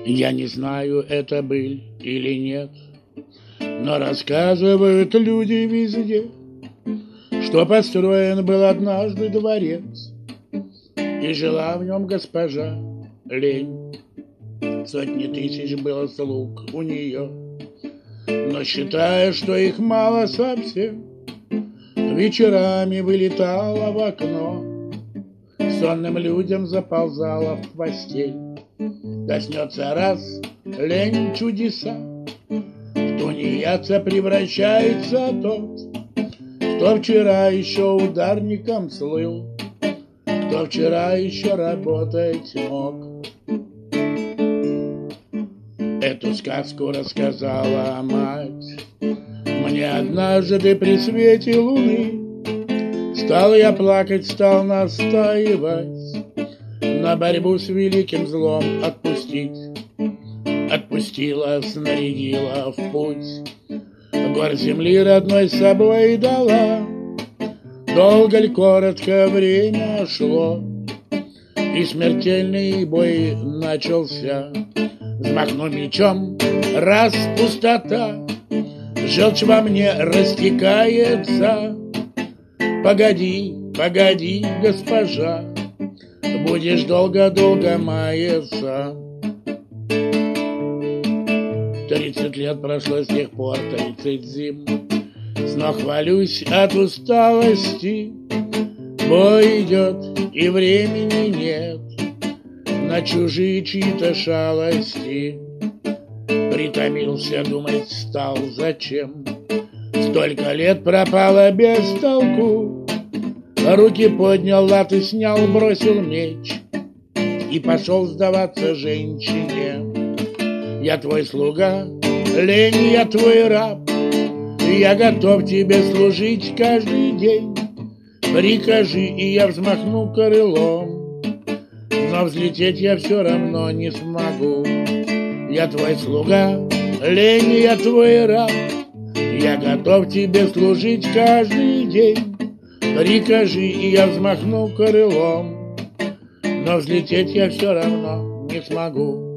Я не знаю, это быль или нет, но рассказывают люди везде, что построен был однажды дворец, и жила в нем госпожа Лень. Сотни тысяч было слуг у нее, но считая, что их мало совсем, вечерами вылетала в окно, сонным людям заползала в постель. Коснется раз лень чудеса, в тунеядца превращается тот, кто вчера еще ударником слыл, кто вчера еще работать мог. Эту сказку рассказала мать мне однажды при свете луны. Стал я плакать, стал настаивать на борьбу с великим злом отпустить. Отпустила, снарядила в путь, гор земли родной с собой дала. Долго ли, коротко время шло, и смертельный бой начался. Взмахну мечом, раз пустота, желчь во мне растекается. Погоди, погоди, госпожа, будешь долго-долго маяться. 30 лет прошло с тех пор, 30 зим. Снова хвалюсь от усталости. Бой идет, и времени нет на чужие чьи-то шалости. Притомился, думать стал, зачем столько лет пропало без толку. Руки поднял, латы снял, бросил меч и пошел сдаваться женщине. Я твой слуга, лень, я твой раб, я готов тебе служить каждый день. Прикажи, и я взмахну крылом, но взлететь я все равно не смогу. Я твой слуга, лень, я твой раб, я готов тебе служить каждый день. Прикажи, и я взмахну крылом, но взлететь я все равно не смогу.